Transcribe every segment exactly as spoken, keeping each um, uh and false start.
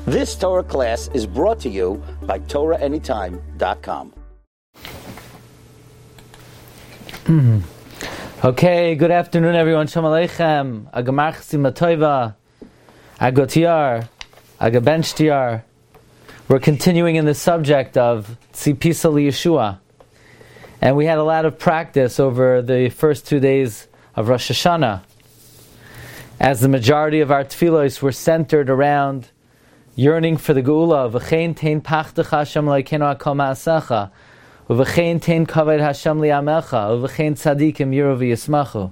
This Torah class is brought to you by Torah Anytime dot com. Mm-hmm. Okay, good afternoon everyone. Shalom Aleichem. Agamar Chesima Toiva. Agotiar. Agabenchtiar. We're continuing in the subject of Tzipisa Yeshua. And we had a lot of practice over the first two days of Rosh Hashanah, as the majority of our tefillos were centered around yearning for the Geula. V'chein tein pachtecha Hashem lo'ikeinu hakol ma'asecha, v'chein tein kavod Hashem li'amecha, v'chein tzadikim yiru v'yismachu.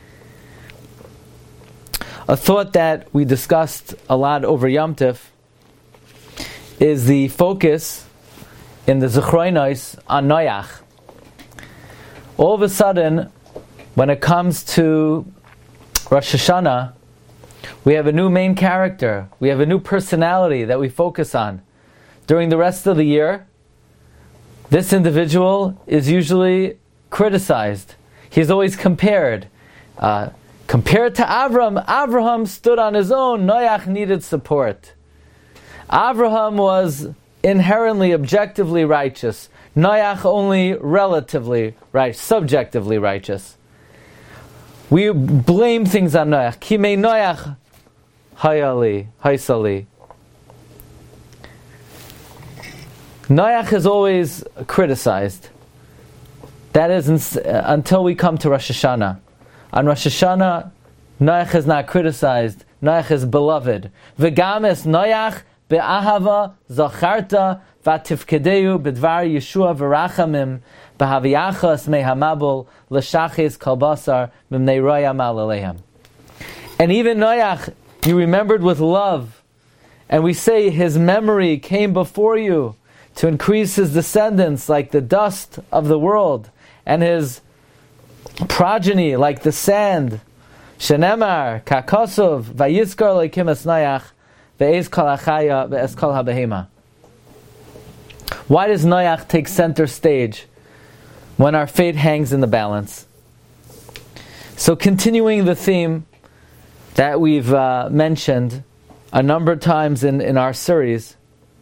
A thought that we discussed a lot over Yom Tov is the focus in the Zechronos on Noach. All of a sudden, when it comes to Rosh Hashanah, we have a new main character. We have a new personality that we focus on. During the rest of the year, this individual is usually criticized. He's always compared. Uh, compared to Avram, Avraham stood on his own. Noach needed support. Avraham was inherently, objectively righteous. Noach only relatively right, subjectively righteous. We blame things on Noach. Kimei Noach hayali, haysali. Noach is always criticized. That is in, uh, until we come to Rosh Hashanah. On Rosh Hashanah, Noach is not criticized. Noach is beloved. V'gam es Noach be'ahava zacharta v'tifkedeu b'dvar Yeshua v'rachamim b'haviyachas mehamabul l'shachis kalbasar mimnei roya malalehem. And even Noach, you remembered with love, and we say his memory came before you to increase his descendants like the dust of the world, and his progeny like the sand. Shenemar kakosov vayizkar leikim es Noach ve'ez kol hachaya ve'ez kol habehema. Why does Noach take center stage when our fate hangs in the balance? So continuing the theme that we've uh, mentioned a number of times in, in our series,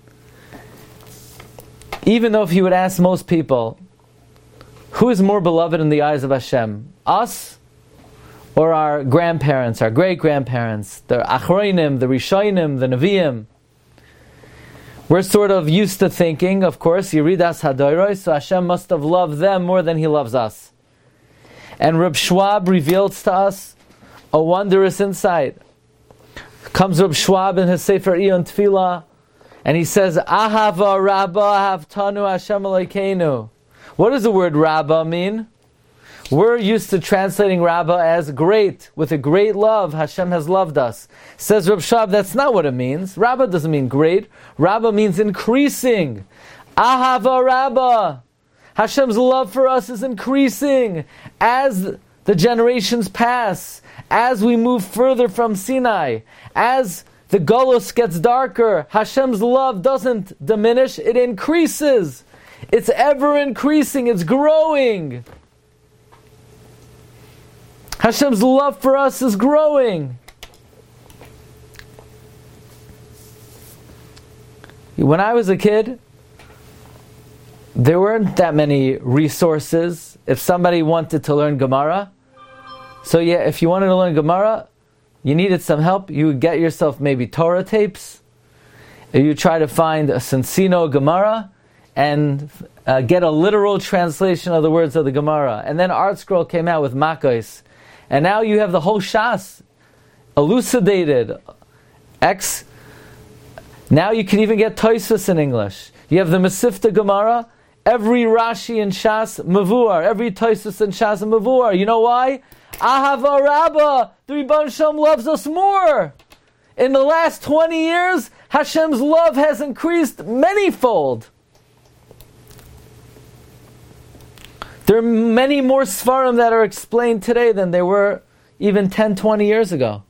even though if you would ask most people, who is more beloved in the eyes of Hashem? Us or our grandparents, our great-grandparents, the Achroinim, the Rishonim, the Nevi'im? We're sort of used to thinking, of course, Yeridas Hadoros, so Hashem must have loved them more than He loves us. And Reb Schwab reveals to us a wondrous insight. Comes Reb Schwab in his Sefer Iyon Tefillah, and he says, Ahava Rabba Havtanu Hashem Elokeinu. What does the word Rabba mean? We're used to translating Rabba as great. With a great love, Hashem has loved us. Says Reb Schwab, that's not what it means. Rabba doesn't mean great. Rabba means increasing. Ahava Rabba. Hashem's love for us is increasing as the generations pass, as we move further from Sinai, as the Golus gets darker. Hashem's love doesn't diminish, it increases. It's ever increasing, it's growing. Hashem's love for us is growing. When I was a kid, there weren't that many resources. If somebody wanted to learn Gemara, so yeah, if you wanted to learn Gemara, you needed some help, you would get yourself maybe Torah tapes, you try to find a Sensino Gemara, and uh, get a literal translation of the words of the Gemara. And then Art Scroll came out with Makos. And now you have the whole Shas elucidated. X. Now you can even get Tosfos in English. You have the Mesivta Gemara, every Rashi in Shas Mavuar, every Tosfos in Shas Mavuar. You know why? Ahava Rabbah, the Rebbeinu Shalom loves us more. In the last twenty years, Hashem's love has increased manyfold. There are many more Sfarim that are explained today than there were even ten, twenty years ago.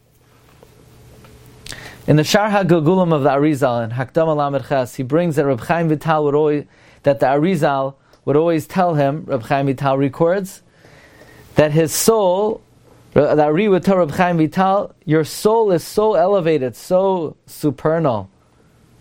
In the Shar HaGilgulim of the Arizal, in Hakdama Lamed Ches, he brings that Reb Chaim Vital would always, that the Arizal would always tell him, Reb Chaim Vital records, that his soul, the Ari would tell Reb Chaim Vital, your soul is so elevated, so supernal,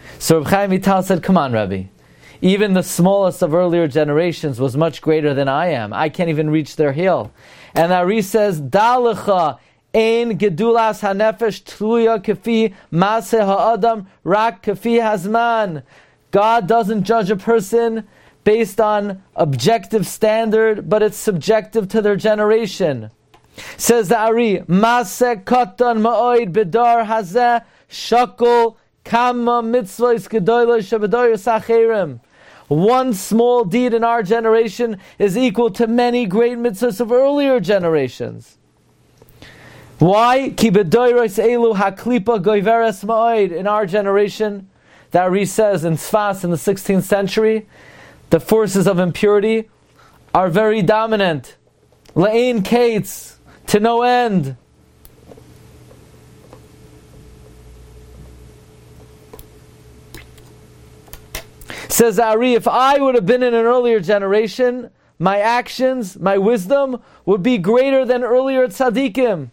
So Reb Chaim Vital said, come on, Rebbe. Even the smallest of earlier generations was much greater than I am. I can't even reach their heel. And Ari says, Da'lecha ein gedulas hanefesh tluya kefi maseh ha'adam rak kefi hazman. God doesn't judge a person based on objective standard, but it's subjective to their generation. Says the Ari, Maseh katan ma'oid bidar hazeh shakol kama mitzvahs gedolah shebedoyer sacherim. One small deed in our generation is equal to many great mitzvahs of earlier generations. Why? Ki bedoyros elu haklipa goiveres ma'oid. In our generation, that Ari says in Sfas in the sixteenth century, the forces of impurity are very dominant. Le'ein kates, to no end. Says Ari, if I would have been in an earlier generation, my actions, my wisdom would be greater than earlier tzaddikim.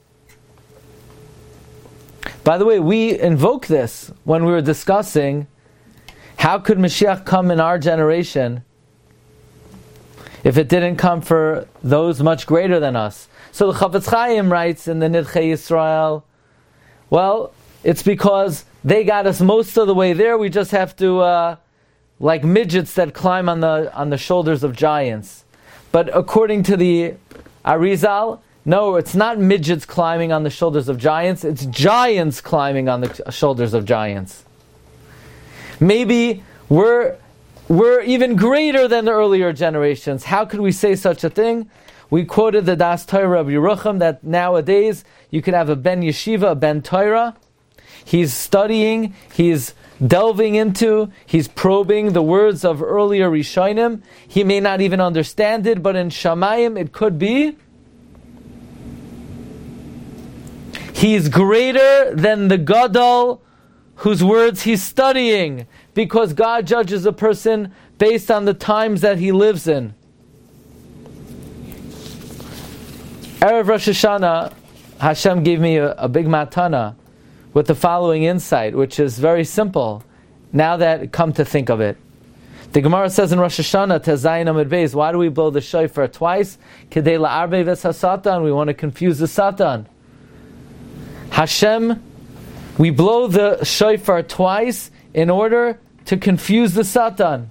By the way, we invoke this when we were discussing how could Mashiach come in our generation if it didn't come for those much greater than us. So the Chafetz Chaim writes in the Nidchei Yisrael, well, it's because they got us most of the way there. We just have to, uh, like midgets that climb on the on the shoulders of giants. But according to the Arizal, no, it's not midgets climbing on the shoulders of giants. It's giants climbing on the shoulders of giants. Maybe we're we're even greater than the earlier generations. How could we say such a thing? We quoted the Das Torah of Yerucham that nowadays you could have a Ben Yeshiva, a Ben Torah. He's studying, he's delving into, he's probing the words of earlier Rishonim. He may not even understand it, but in Shamayim it could be. He's greater than the Gadol whose words he's studying, because God judges a person based on the times that he lives in. Erev Rosh Hashanah, Hashem gave me a, a big matana with the following insight, which is very simple, now that come to think of it. The Gemara says in Rosh Hashanah, Tezayin Amud Beis, why do we blow the shofar twice? Kedei la'arbe ves ha-satan, we want to confuse the Satan. Hashem, we blow the shofar twice in order to confuse the Satan.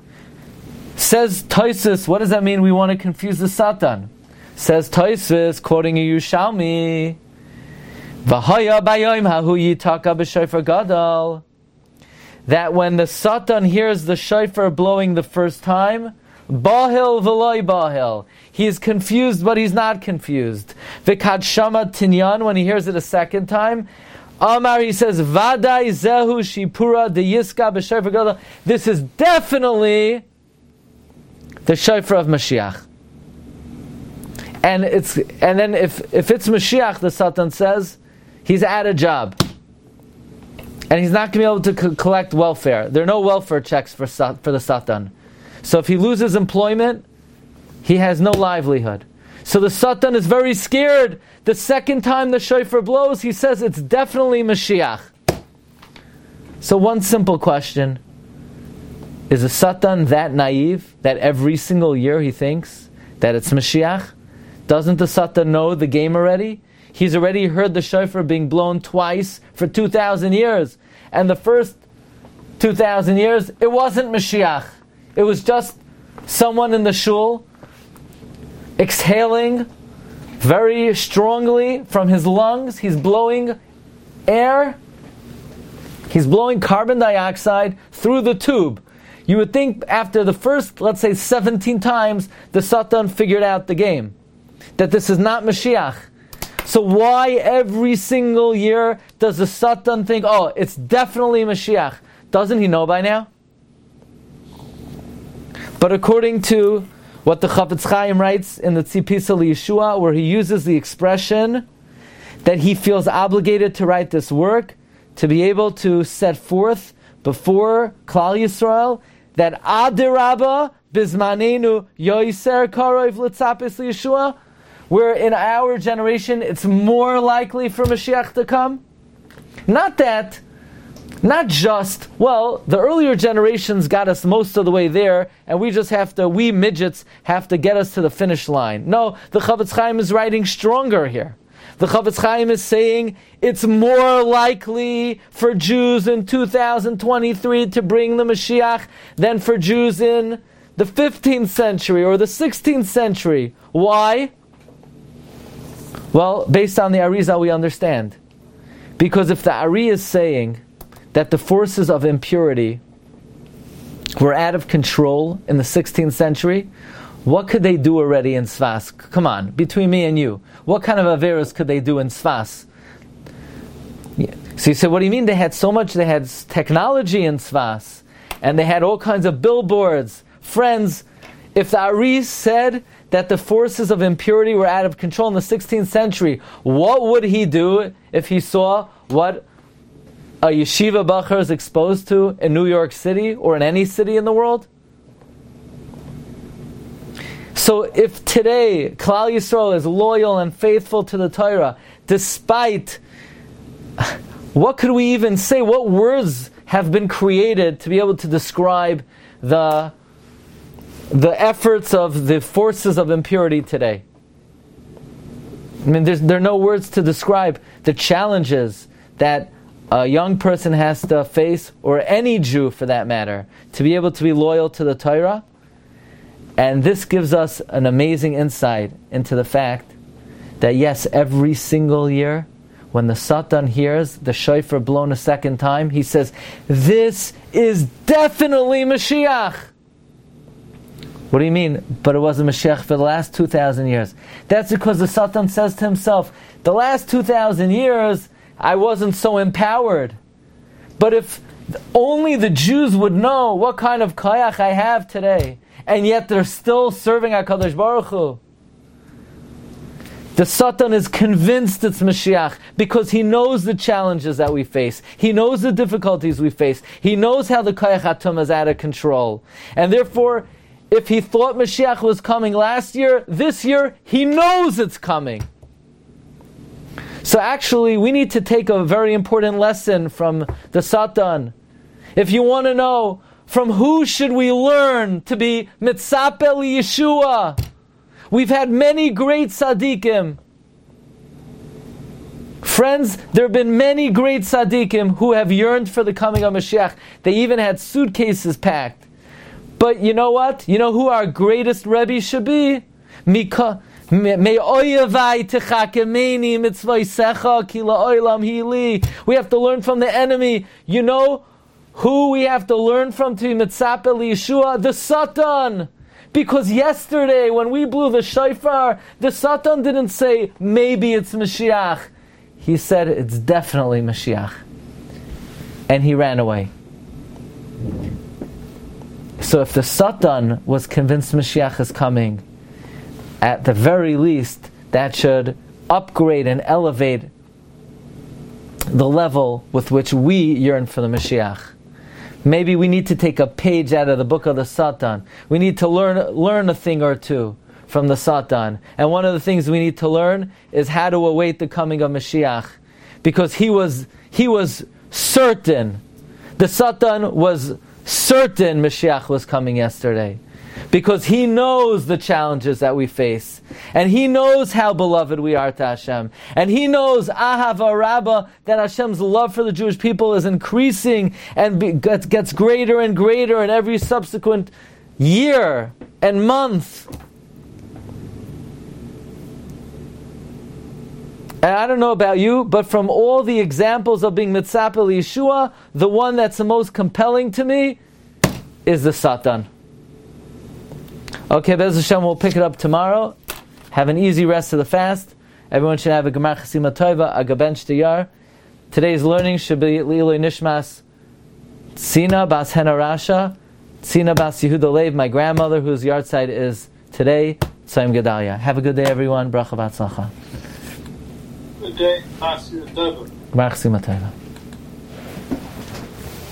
Says Tosfos, what does that mean, we want to confuse the Satan? Says Tosfos, quoting a Yerushalmi, V'haya bayom hahu yitaka b'shofar gadol, that when the Satan hears the shofar blowing the first time, bahil v'loy bahil, he is confused but he's not confused. V'kad shama tinyan, when he hears it a second time, Amar, he says, Vadai zehu shipura de yiska b'shofar gadol, this is definitely the shofar of Mashiach. And it's and then if, if it's Mashiach, the Satan says, he's at a job. And he's not going to be able to co- collect welfare. There are no welfare checks for for the Satan. So if he loses employment, he has no livelihood. So the Satan is very scared. The second time the shofar blows, he says it's definitely Mashiach. So one simple question. Is the Satan that naive that every single year he thinks that it's Mashiach? Doesn't the Satan know the game already? He's already heard the shofar being blown twice for two thousand years. And the first two thousand years, it wasn't Mashiach. It was just someone in the shul exhaling very strongly from his lungs. He's blowing air. He's blowing carbon dioxide through the tube. You would think after the first, let's say, seventeen times, the Satan figured out the game. That this is not Mashiach. So why every single year does the Satan think, oh, it's definitely Mashiach? Doesn't he know by now? But according to what the Chafetz Chaim writes in the Tzipisa L'Yeshua, where he uses the expression that he feels obligated to write this work, to be able to set forth before Klal Yisrael that Adirabba Bizmanenu Yoiser Karov L'Tzapis L'Yeshua, where in our generation it's more likely for Mashiach to come. Not that Not just, well, the earlier generations got us most of the way there, and we just have to, we midgets have to get us to the finish line. No, the Chavetz Chaim is writing stronger here. The Chavetz Chaim is saying it's more likely for Jews in two thousand twenty-three to bring the Mashiach than for Jews in the fifteenth century or the sixteenth century. Why? Well, based on the Arizal, we understand. Because if the Ari is saying that the forces of impurity were out of control in the sixteenth century, what could they do already in Sfas? Come on, between me and you. What kind of Averas could they do in Sfas? Yeah. So you say, what do you mean they had so much? They had technology in Sfas, and they had all kinds of billboards. Friends, if the Ari said that the forces of impurity were out of control in the sixteenth century, what would he do if he saw what a yeshiva bachar is exposed to in New York City or in any city in the world? So if today Klal Yisrael is loyal and faithful to the Torah, despite, what could we even say? What words have been created to be able to describe the the efforts of the forces of impurity today? I mean, there's, there are no words to describe the challenges that a young person has to face, or any Jew for that matter, to be able to be loyal to the Torah. And this gives us an amazing insight into the fact that yes, every single year, when the Satan hears the shofar blown a second time, he says, this is definitely Mashiach. What do you mean? But it wasn't Mashiach for the last two thousand years. That's because the Satan says to himself, the last two thousand years, I wasn't so empowered. But if only the Jews would know what kind of koyach I have today, and yet they're still serving HaKadosh Baruch Hu. The Satan is convinced it's Mashiach because he knows the challenges that we face. He knows the difficulties we face. He knows how the koyach hatum is out of control. And therefore, if he thought Mashiach was coming last year, this year, he knows it's coming. So actually, we need to take a very important lesson from the Satan. If you want to know, from who should we learn to be mitzapeh Yeshua? We've had many great tzaddikim. Friends, there have been many great tzaddikim who have yearned for the coming of Mashiach. They even had suitcases packed. But you know what? You know who our greatest Rebbe should be? Mika. We have to learn from the enemy. You know who we have to learn from to be mitzapeh Yeshua? The Satan. Because yesterday when we blew the shofar, the Satan didn't say, maybe it's Mashiach. He said, it's definitely Mashiach. And he ran away. So if the Satan was convinced Mashiach is coming, at the very least, that should upgrade and elevate the level with which we yearn for the Mashiach. Maybe we need to take a page out of the book of the Satan. We need to learn learn a thing or two from the Satan. And one of the things we need to learn is how to await the coming of Mashiach. Because he was he was certain, the Satan was certain Mashiach was coming yesterday. Because he knows the challenges that we face. And he knows how beloved we are to Hashem. And he knows, Ahava Rabbah, that Hashem's love for the Jewish people is increasing and be, gets, gets greater and greater in every subsequent year and month. And I don't know about you, but from all the examples of being mitzapeh Yeshua, the one that's the most compelling to me is the Satan. Okay, Be'ez Hashem, we'll pick it up tomorrow. Have an easy rest of the fast. Everyone should have a Gemar Chasima Tova, a Gaben Shtiyar. Today's learning should be Leiloi Nishmas Tzina Bas Hena Rasha, Tzina Bas Yehuda Lev, my grandmother, whose yahrzeit is today, Tzayim Gedalia. Have a good day, everyone. Bracha B'atzlacha. Good day. Gemar Chasima Tova.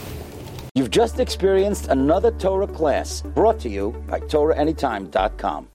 You've just experienced another Torah class brought to you by Torah Anytime dot com.